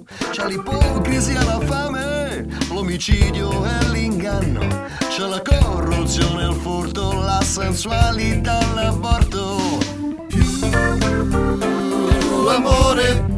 c'è l'ipocrisia, la fame, l'omicidio e l'inganno, c'è la corruzione, il furto, la sensualità, l'aborto. Più amore